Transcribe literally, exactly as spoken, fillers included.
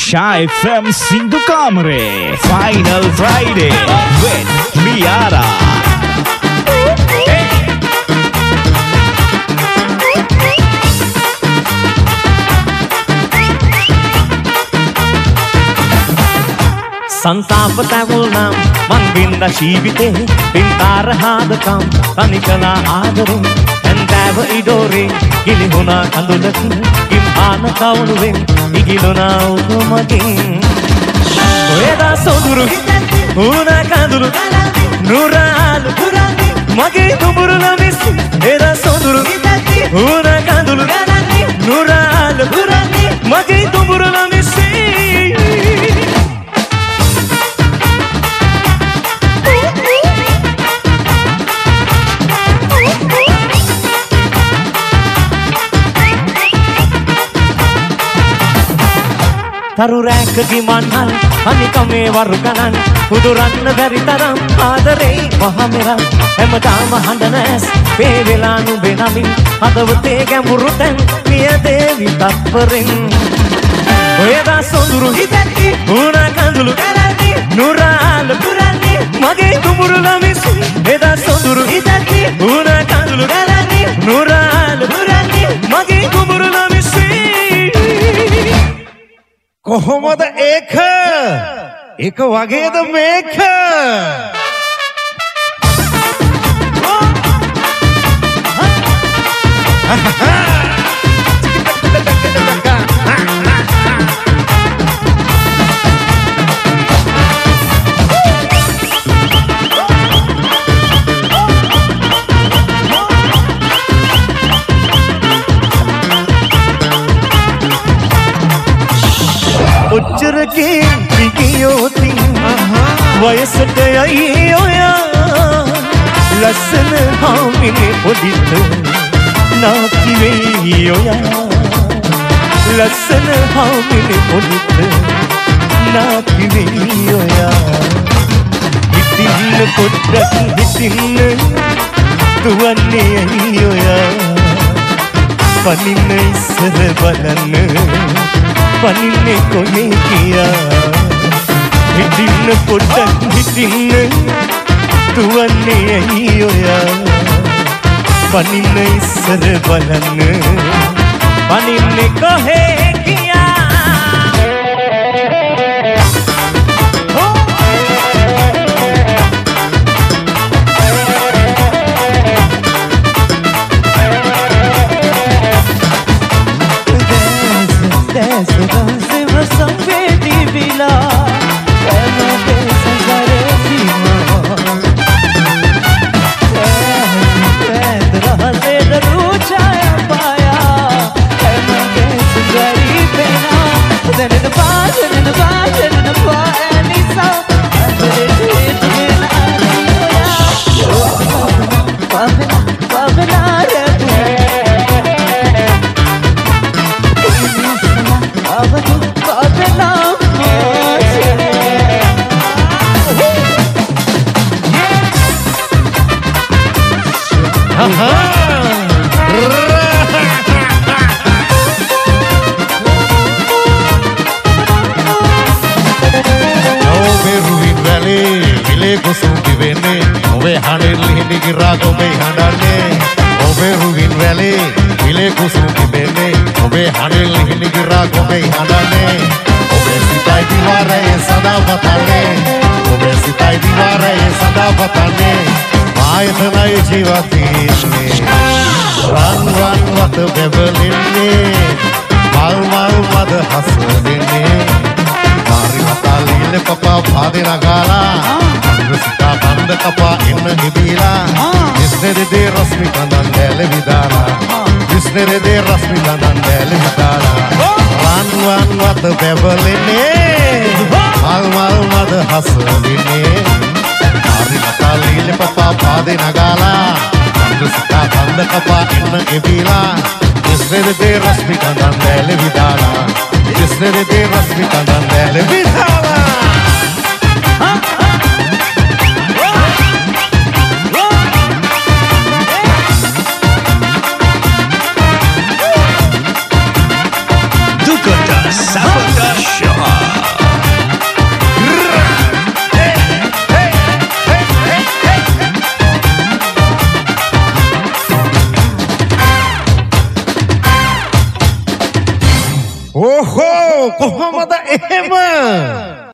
Shy F M Sindhu Kamare Final Friday with Liara. संताप तैवुलनाम मन बिंदा शीविते पिंतार हादकम तनिकला आदरे एंदैव इडोरे गिली हुना कंदुलकी किम्हान कवुनुवें इगिलुना उगुमगिं वेदा सोदुरु हुना कंदुलु नूरालु मगे तुमुरुला मिस्सु वेदा सोदुरु हुना कंदुलु नूरालु मगे तुमुरुला मिस्सु තරු රැකකි මන්නල් අනිකමේ වරුකනන් උදුරන්න බැරි තරම් ආදරේ මහමෙරන් හැමදාම හඬ නැස් මේ වෙලා නුඹේ නමින් හදවතේ ගැඹුරු තැන් පිය දේවි තත්පරෙන් ඔයදා සොඳුරු හිතැති උණ කඳුළු නුරාල පුරන්නේ මගේ කුඹුරුල මිසු එදා සොඳුරු හිතැති උණ කඳුළු නුරාල පුරන්නේ මගේ කුඹුරුල මිසු කොහොමද ඒක ඒක වගේද මේක उच्चर के पिकियोती वयसට යයි ඔයා ලස්සන හාමිනේ පොඩිත නාකි වෙයි ඔයා ලස්සන හාමිනේ පොඩිත නාකි වෙයි ඔයා හිටින්න පොඩ්ඩක් හිටින්න දුවන්නේ ඇයි ඔයා පනින්න ඉස්සර බලන්න පනින්නේ කොහේ කියා හිටින්න පොඩ්ඩක් හිටින්න දුවන්නේ ඇයි ඔයා පනින්න ඉස්සර බලන්න පනින්නේ කොහේ කියා Dukota Sabota Shah ඕහෝ කොහොමද එහෙම